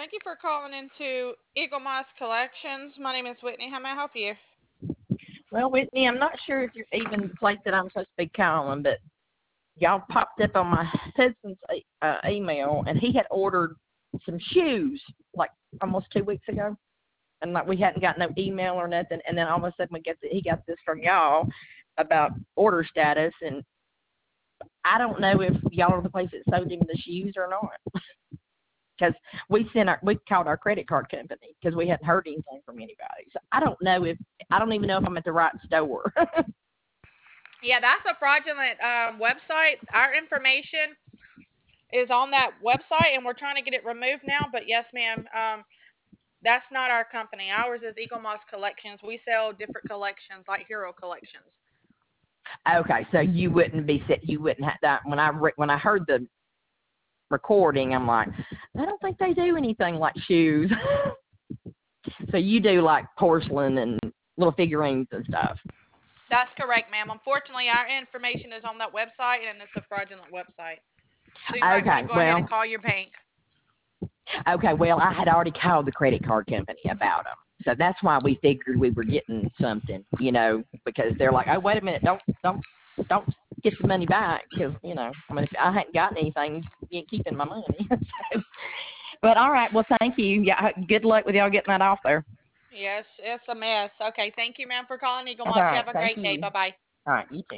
Thank you for calling into Eagle Moss Collections. My name is Whitney. How may I help you? Well, Whitney, I'm not sure if you're even the place that I'm supposed to be calling, but y'all popped up on my husband's email, and he had ordered some shoes like almost 2 weeks ago, and like we hadn't got no email or nothing, and then all of a sudden he got this from y'all about order status, and I don't know if y'all are the place that sold him the shoes or not, because we called our credit card company because we hadn't heard anything from anybody. So I don't even know if I'm at the right store. Yeah, that's a fraudulent website. Our information is on that website, and we're trying to get it removed now. But yes, ma'am, that's not our company. Ours is Eagle Moss Collections. We sell different collections, like hero collections. Okay, so you wouldn't have that when I heard the recording, I'm like, I don't think they do anything like shoes. So you do like porcelain and little figurines and stuff. That's correct, ma'am. Unfortunately, our information is on that website, and it's a fraudulent website. So you might want to Okay, go ahead and well, call your bank. I had already called the credit card company about them. So that's why we figured we were getting something, because they're like, oh, wait a minute, don't get the money back because, I mean, if I hadn't gotten anything, you ain't keeping my money. So, but all right, well, thank you. Yeah, good luck with y'all getting that off there. Yes, it's a mess. Okay, thank you, ma'am, for calling Eagle All Moss. You right, have a thank great day. you. Bye bye. All right, you too.